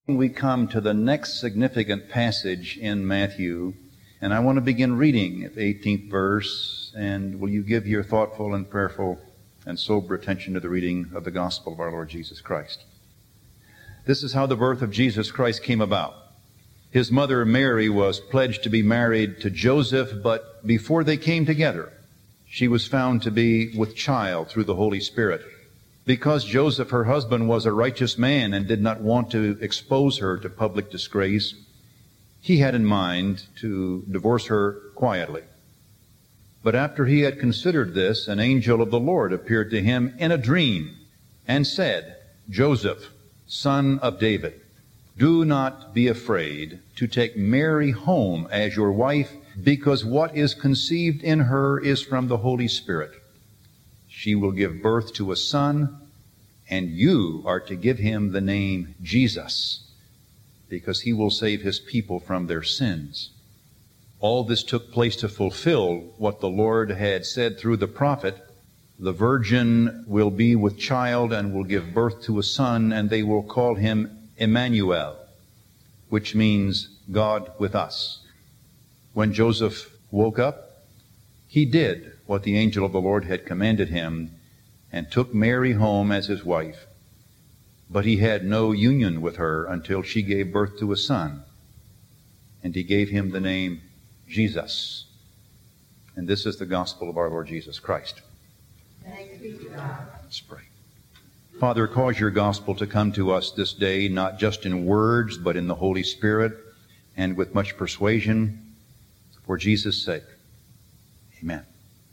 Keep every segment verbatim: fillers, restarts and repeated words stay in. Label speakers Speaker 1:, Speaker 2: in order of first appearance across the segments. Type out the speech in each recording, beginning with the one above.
Speaker 1: We come to the next significant passage in Matthew, and I want to begin reading at the eighteenth verse, and will you give your thoughtful and prayerful and sober attention to the reading of the gospel of our Lord Jesus Christ. This is how the birth of Jesus Christ came about. His mother Mary was pledged to be married to Joseph, but before they came together, she was found to be with child through the Holy Spirit. Because Joseph, her husband, was a righteous man and did not want to expose her to public disgrace, he had in mind to divorce her quietly. But after he had considered this, an angel of the Lord appeared to him in a dream and said, "Joseph, son of David, do not be afraid to take Mary home as your wife, because what is conceived in her is from the Holy Spirit. She will give birth to a son, and you are to give him the name Jesus, because he will save his people from their sins." All this took place to fulfill what the Lord had said through the prophet, "The virgin will be with child and will give birth to a son, and they will call him Emmanuel," which means God with us. When Joseph woke up, he did what the angel of the Lord had commanded him and took Mary home as his wife. But he had no union with her until she gave birth to a son, and he gave him the name Jesus. And this is the gospel of our Lord Jesus Christ.
Speaker 2: Thanks be to God.
Speaker 1: Let's pray. Father, cause your gospel to come to us this day, not just in words, but in the Holy Spirit and with much persuasion, for Jesus' sake. Amen.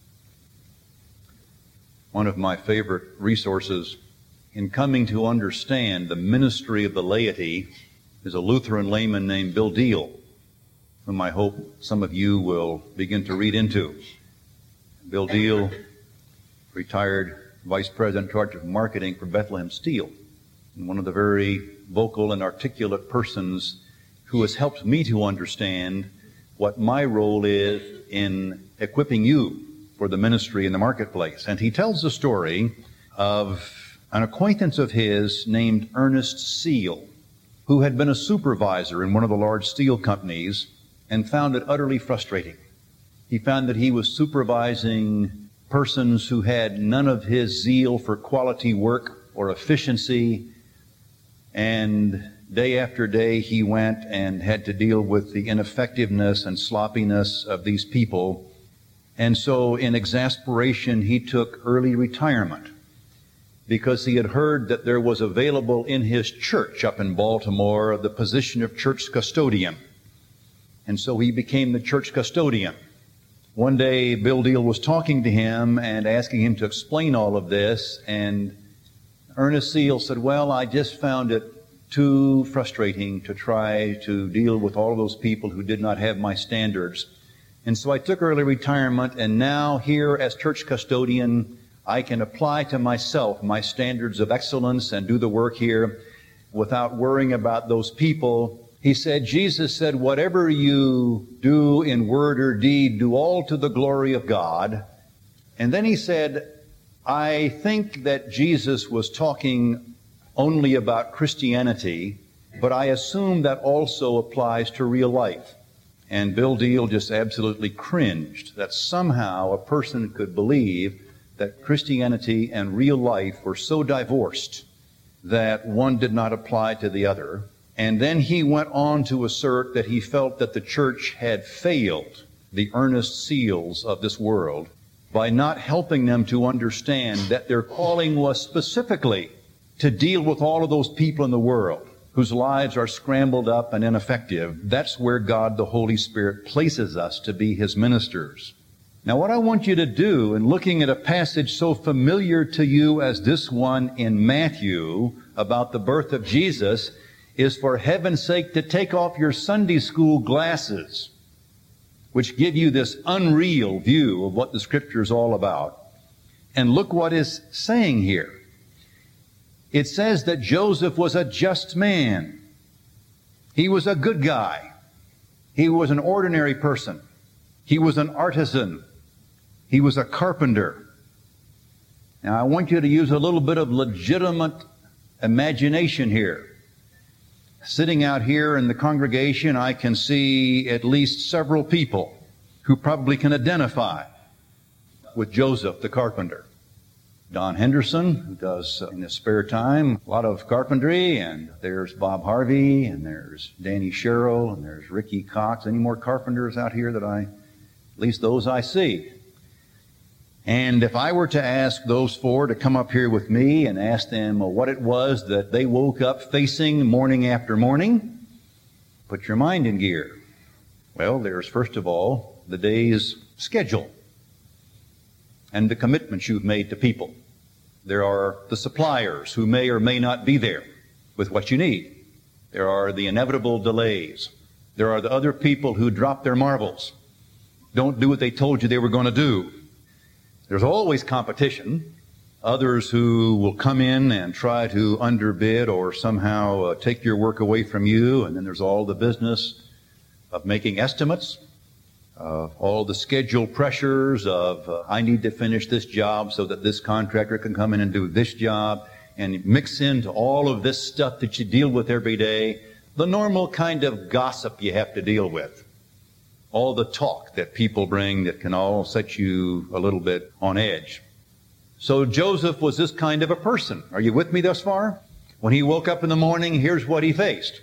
Speaker 1: One of my favorite resources in coming to understand the ministry of the laity is a Lutheran layman named Bill Deal, whom I hope some of you will begin to read into. Bill Deal, retired vice president in charge of marketing for Bethlehem Steel, and one of the very vocal and articulate persons who has helped me to understand what my role is in equipping you for the ministry in the marketplace. And he tells the story of an acquaintance of his named Ernest Seal, who had been a supervisor in one of the large steel companies and found it utterly frustrating. He found that he was supervising persons who had none of his zeal for quality work or efficiency, and day after day he went and had to deal with the ineffectiveness and sloppiness of these people. And so in exasperation he took early retirement, because he had heard that there was available in his church up in Baltimore the position of church custodian. And so he became the church custodian. One day Bill Deal was talking to him and asking him to explain all of this, and Ernest Seal said, "Well, I just found it too frustrating to try to deal with all of those people who did not have my standards. And so I took early retirement, and now here as church custodian, I can apply to myself my standards of excellence and do the work here without worrying about those people." He said, Jesus said, "Whatever you do in word or deed, do all to the glory of God." And then he said, "I think that Jesus was talking only about Christianity, but I assume that also applies to real life." And Bill Deal just absolutely cringed that somehow a person could believe that Christianity and real life were so divorced that one did not apply to the other. And then he went on to assert that he felt that the church had failed the Ernest Seals of this world by not helping them to understand that their calling was specifically to deal with all of those people in the world whose lives are scrambled up and ineffective. That's where God, the Holy Spirit, places us to be His ministers. Now, what I want you to do in looking at a passage so familiar to you as this one in Matthew about the birth of Jesus is, for heaven's sake, to take off your Sunday school glasses, which give you this unreal view of what the Scripture is all about, and look what is saying here. It says that Joseph was a just man. He was a good guy. He was an ordinary person. He was an artisan. He was a carpenter. Now, I want you to use a little bit of legitimate imagination here. Sitting out here in the congregation, I can see at least several people who probably can identify with Joseph the carpenter. Don Henderson, who does uh, in his spare time a lot of carpentry, and there's Bob Harvey, and there's Danny Sherrill, and there's Ricky Cox. Any more carpenters out here that I, at least those I see? And if I were to ask those four to come up here with me and ask them what it was that they woke up facing morning after morning, put your mind in gear. Well, there's first of all the day's schedule and the commitments you've made to people. There are the suppliers who may or may not be there with what you need. There are the inevitable delays. There are the other people who drop their marbles, don't do what they told you they were going to do. There's always competition, others who will come in and try to underbid or somehow uh, take your work away from you, and then there's all the business of making estimates, uh, all the schedule pressures of uh, I need to finish this job so that this contractor can come in and do this job, and mix into all of this stuff that you deal with every day, the normal kind of gossip you have to deal with. All the talk that people bring that can all set you a little bit on edge. So Joseph was this kind of a person. Are you with me thus far? When he woke up in the morning, here's what he faced.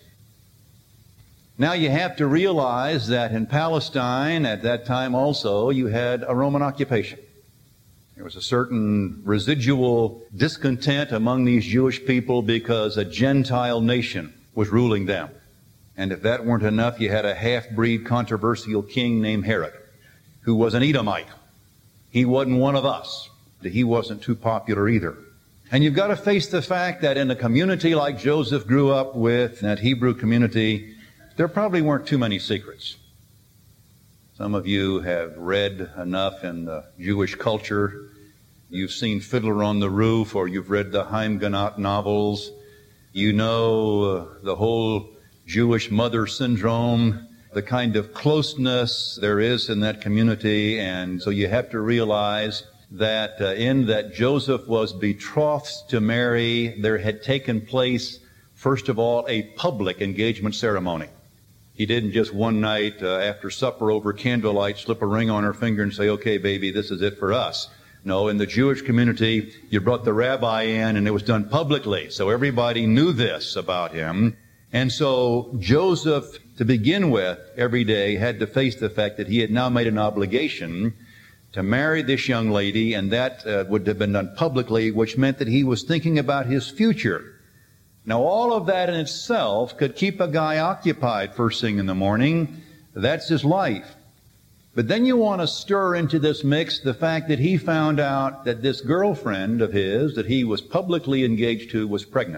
Speaker 1: Now you have to realize that in Palestine at that time also you had a Roman occupation. There was a certain residual discontent among these Jewish people because a Gentile nation was ruling them. And if that weren't enough, you had a half-breed controversial king named Herod, who was an Edomite. He wasn't one of us. He wasn't too popular either. And you've got to face the fact that in a community like Joseph grew up with, that Hebrew community, there probably weren't too many secrets. Some of you have read enough in the Jewish culture. You've seen Fiddler on the Roof, or you've read the Haim Ganat novels. You know uh, the whole Jewish mother syndrome, the kind of closeness there is in that community. And so you have to realize that uh, in that Joseph was betrothed to Mary, there had taken place, first of all, a public engagement ceremony. He didn't just one night uh, after supper over candlelight slip a ring on her finger and say, okay, baby, this is it for us. No, in the Jewish community, you brought the rabbi in and it was done publicly. So everybody knew this about him. And so Joseph, to begin with, every day had to face the fact that he had now made an obligation to marry this young lady, and that uh, would have been done publicly, which meant that he was thinking about his future. Now, all of that in itself could keep a guy occupied first thing in the morning. That's his life. But then you want to stir into this mix the fact that he found out that this girlfriend of his that he was publicly engaged to was pregnant.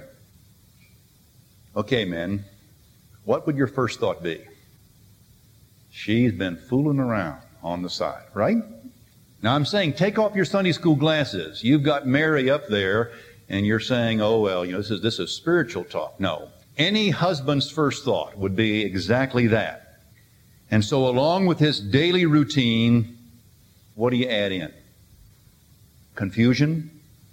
Speaker 1: Okay, men, what would your first thought be? She's been fooling around on the side, right? Now I'm saying take off your Sunday school glasses. You've got Mary up there and you're saying, oh, well, you know, this is, this is spiritual talk. No. Any husband's first thought would be exactly that. And so along with his daily routine, what do you add in? Confusion,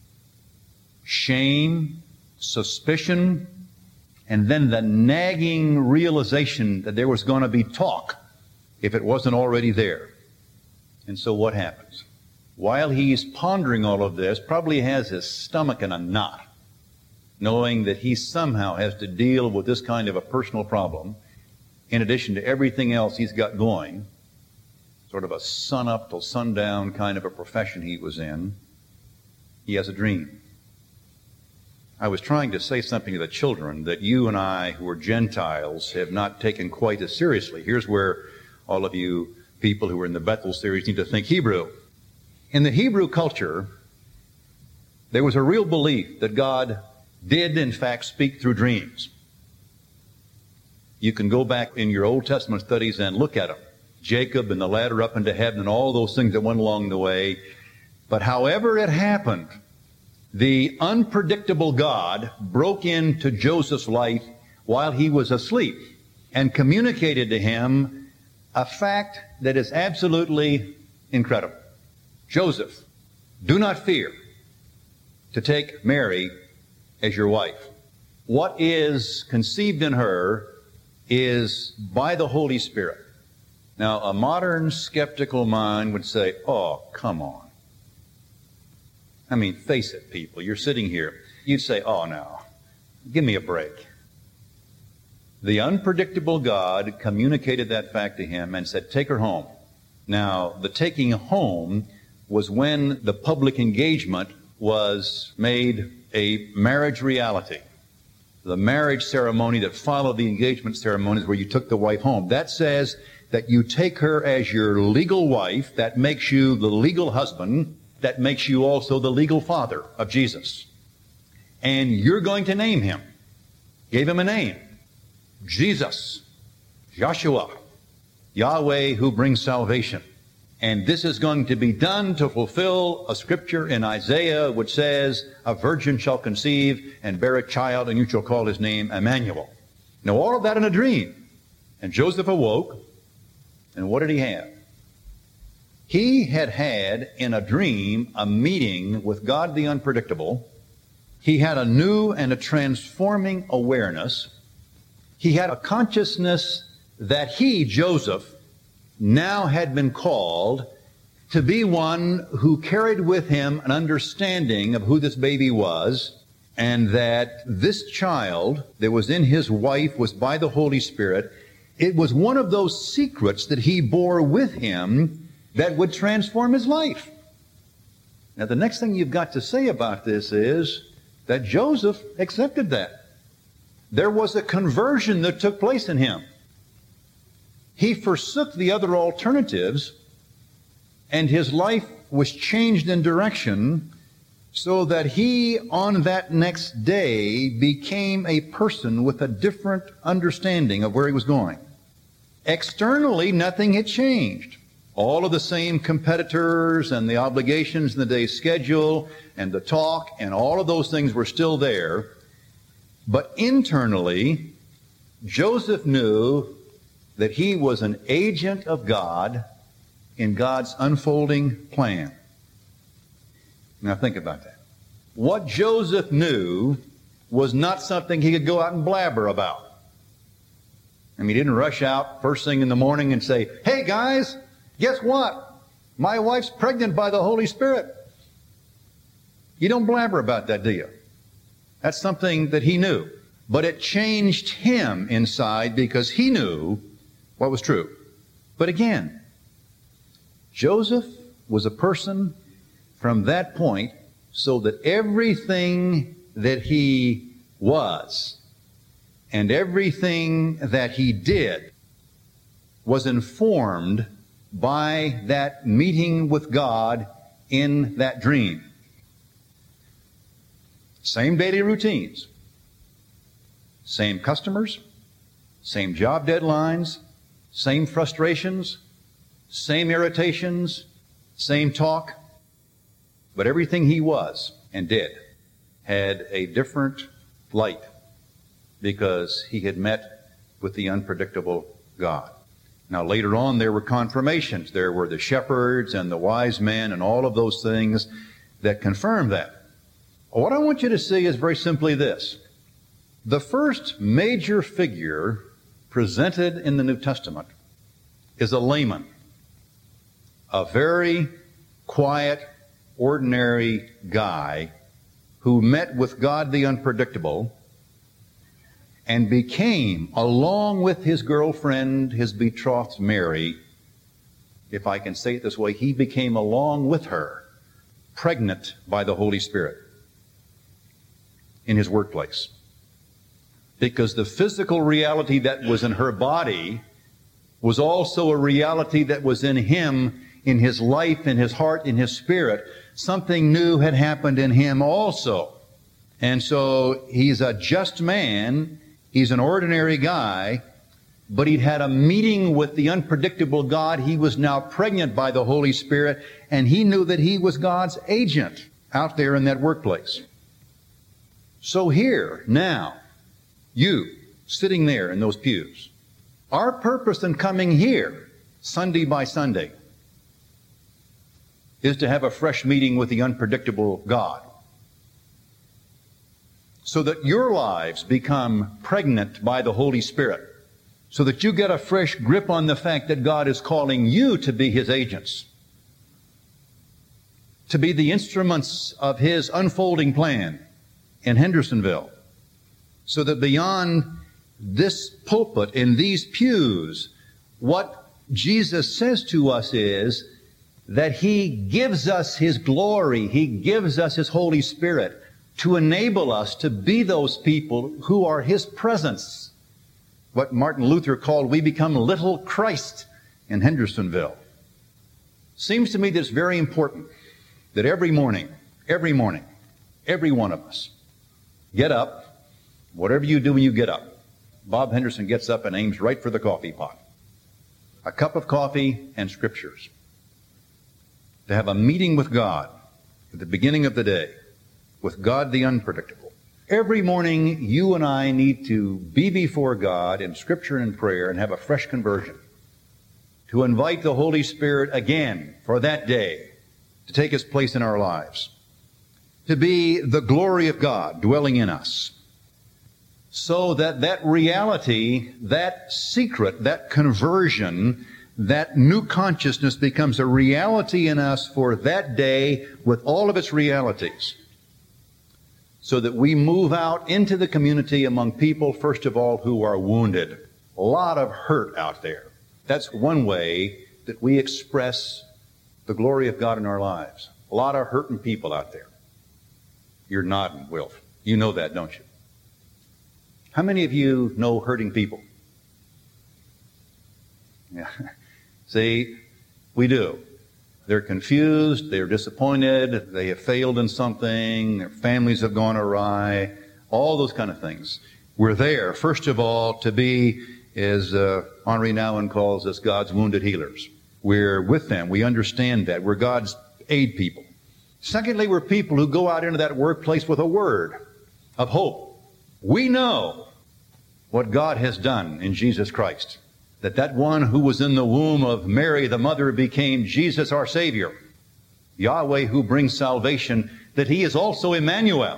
Speaker 1: shame, suspicion, and then the nagging realization that there was going to be talk if it wasn't already there. And so what happens? While he's pondering all of this, probably has his stomach in a knot, knowing that he somehow has to deal with this kind of a personal problem, in addition to everything else he's got going, sort of a sun-up till sundown kind of a profession he was in. He has a dream. I was trying to say something to the children that you and I, who are Gentiles, have not taken quite as seriously. Here's where all of you people who are in the Bethel series need to think Hebrew. In the Hebrew culture, there was a real belief that God did, in fact, speak through dreams. You can go back in your Old Testament studies and look at them. Jacob and the ladder up into heaven and all those things that went along the way. But however it happened, the unpredictable God broke into Joseph's life while he was asleep and communicated to him a fact that is absolutely incredible. Joseph, do not fear to take Mary as your wife. what is conceived in her is by the Holy Spirit. Now, a modern skeptical mind would say, oh, come on. I mean, face it, people. You're sitting here. You'd say, oh, no, give me a break. The unpredictable God communicated that fact to him and said, take her home. Now, the taking home was when the public engagement was made a marriage reality. The marriage ceremony that followed the engagement ceremony is where you took the wife home. That says that you take her as your legal wife. That makes you the legal husband. That makes you also the legal father of Jesus. And you're going to name him. Gave him a name. Jesus. Joshua. Yahweh who brings salvation. And this is going to be done to fulfill a scripture in Isaiah which says, a virgin shall conceive and bear a child, and you shall call his name Emmanuel. Now, all of that in a dream. And Joseph awoke, and what did he have? He had had in a dream a meeting with God the unpredictable. He had a new and a transforming awareness. He had a consciousness that he, Joseph, now had been called to be one who carried with him an understanding of who this baby was, and that this child that was in his wife was by the Holy Spirit. It was one of those secrets that he bore with him that would transform his life. Now, the next thing you've got to say about this is that Joseph accepted that. There was a conversion that took place in him. He forsook the other alternatives, and his life was changed in direction so that he, on that next day, became a person with a different understanding of where he was going. Externally, nothing had changed. All of the same competitors and the obligations in the day's schedule and the talk and all of those things were still there. But internally, Joseph knew that he was an agent of God in God's unfolding plan. Now think about that. What Joseph knew was not something he could go out and blabber about. I mean, he didn't rush out first thing in the morning and say, hey guys, guess what? My wife's pregnant by the Holy Spirit. You don't blabber about that, do you? That's something that he knew. But it changed him inside because he knew what was true. But again, Joseph was a person from that point so that everything that he was and everything that he did was informed by that meeting with God in that dream. Same daily routines, same customers, same job deadlines, same frustrations, same irritations, same talk, but everything he was and did had a different light because he had met with the unpredictable God. Now later on there were confirmations. There were the shepherds and the wise men and all of those things that confirmed that. What I want you to see is very simply this. The first major figure presented in the New Testament is a layman, a very quiet, ordinary guy who met with God the unpredictable and became, along with his girlfriend, his betrothed Mary, if I can say it this way, he became along with her, pregnant by the Holy Spirit in his workplace. Because the physical reality that was in her body was also a reality that was in him, in his life, in his heart, in his spirit. Something new had happened in him also. And so he's a just man, he's an ordinary guy, but he'd had a meeting with the unpredictable God. He was now pregnant by the Holy Spirit, and he knew that he was God's agent out there in that workplace. So here, now, you, sitting there in those pews, our purpose in coming here, Sunday by Sunday, is to have a fresh meeting with the unpredictable God. so that your lives become pregnant by the Holy Spirit, so that you get a fresh grip on the fact that God is calling you to be His agents, to be the instruments of His unfolding plan in Hendersonville, so that beyond this pulpit, in these pews, what Jesus says to us is that He gives us His glory, He gives us His Holy Spirit to enable us to be those people who are His presence. What Martin Luther called, we become little Christ in Hendersonville. Seems to me that it's very important that every morning, every morning, every one of us get up, whatever you do when you get up. Bob Henderson gets up and aims right for the coffee pot. A cup of coffee and scriptures. To have a meeting with God at the beginning of the day, with God the unpredictable. Every morning, you and I need to be before God in scripture and prayer and have a fresh conversion. To invite the Holy Spirit again for that day to take His place in our lives. To be the glory of God dwelling in us. So that that reality, that secret, that conversion, that new consciousness becomes a reality in us for that day with all of its realities. So that we move out into the community among people, first of all, who are wounded. A lot of hurt out there. That's one way that we express the glory of God in our lives. A lot of hurting people out there. You're nodding, Wilf. You know that, don't you? How many of you know hurting people? Yeah. See, we do. They're confused, they're disappointed, they have failed in something, their families have gone awry, all those kind of things. We're there, first of all, to be, as uh, Henri Nouwen calls us, God's wounded healers. We're with them. We understand that. We're God's aid people. Secondly, we're people who go out into that workplace with a word of hope. We know what God has done in Jesus Christ. That that one who was in the womb of Mary, the mother, became Jesus our Savior. Yahweh who brings salvation, that He is also Emmanuel.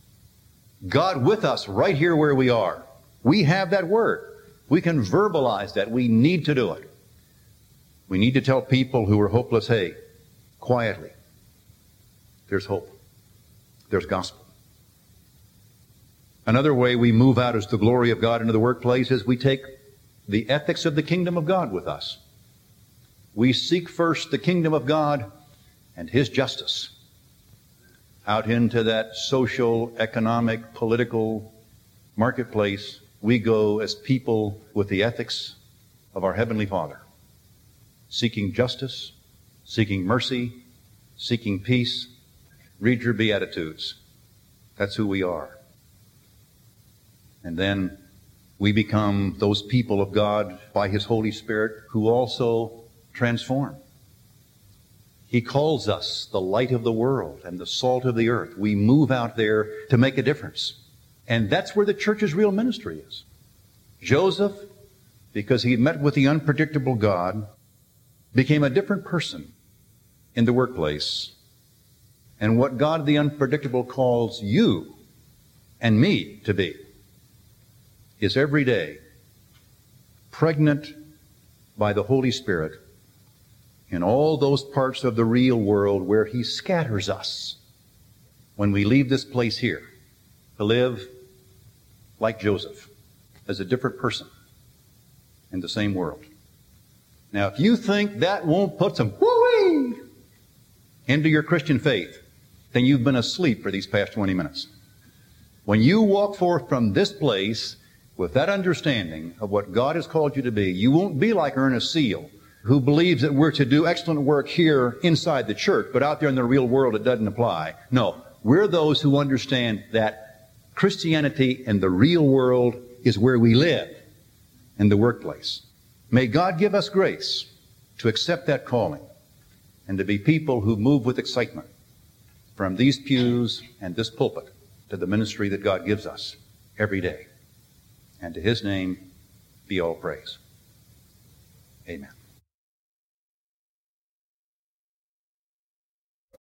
Speaker 1: God with us right here where we are. We have that word. We can verbalize that. We need to do it. We need to tell people who are hopeless, hey, quietly, there's hope. There's gospel. Another way we move out as the glory of God into the workplace is we take the ethics of the kingdom of God with us. We seek first the kingdom of God and His justice. Out into that social, economic, political marketplace, we go as people with the ethics of our Heavenly Father, seeking justice, seeking mercy, seeking peace. Read your Beatitudes. That's who we are. And then we become those people of God by His Holy Spirit who also transform. He calls us the light of the world and the salt of the earth. We move out there to make a difference. And that's where the church's real ministry is. Joseph, because he met with the unpredictable God, became a different person in the workplace. And what God the unpredictable calls you and me to be is every day pregnant by the Holy Spirit in all those parts of the real world where He scatters us when we leave this place here to live like Joseph as a different person in the same world. Now, if you think that won't put some whoo-wee into your Christian faith, then you've been asleep for these past twenty minutes. When you walk forth from this place with that understanding of what God has called you to be, you won't be like Ernest Seal, who believes that we're to do excellent work here inside the church, but out there in the real world it doesn't apply. No, we're those who understand that Christianity in the real world is where we live, in the workplace. May God give us grace to accept that calling and to be people who move with excitement from these pews and this pulpit to the ministry that God gives us every day. And to His name be all praise. Amen.